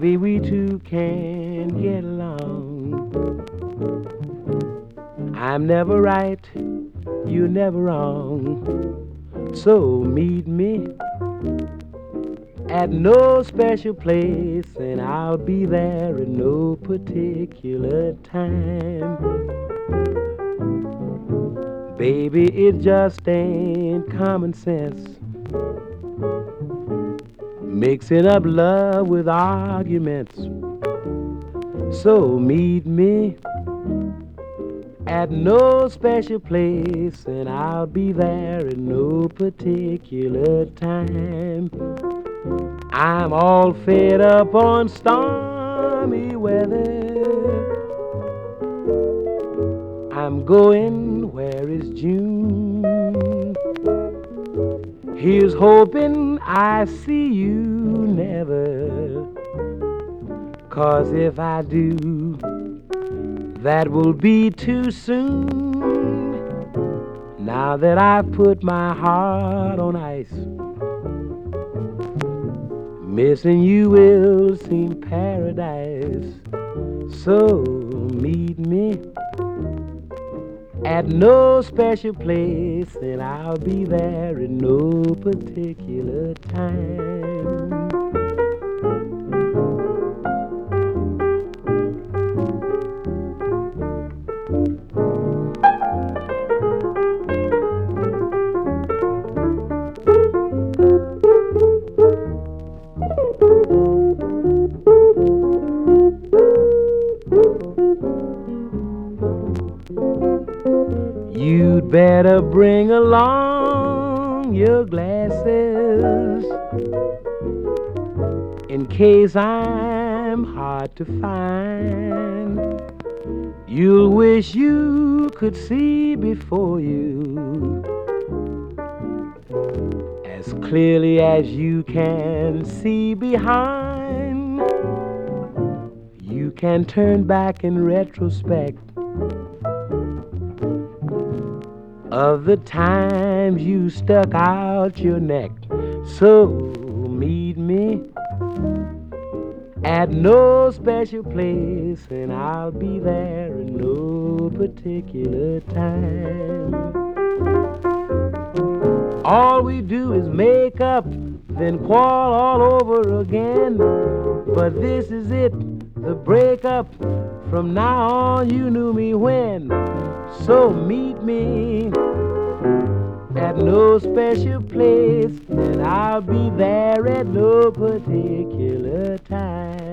Baby, we two can get along. I'm never right, you're never wrong. So meet me at no special place, and I'll be there at no particular time. Baby, it just ain't common sense mixing up love with arguments. So meet me at no special place, and I'll be there at no particular time. I'm all fed up on stormy weather. I'm going where it's June. Here's hoping I see you never. 'Cause if I do, that will be too soon. Now that I've put my heart on ice, missing you will seem paradise. So meet me at no special place, and I'll be there at no particular time. You'd better bring along your glasses in case I'm hard to find. You'll wish you could see before you as clearly as you can see behind. You can turn back in retrospect of the times you stuck out your neck. So meet me at no special place, and I'll be there at no particular time. All we do is make up, then quarrel all over again. But this is it, the breakup. From now on, you knew me when. So meet me at no special place, and I'll be there at no particular time.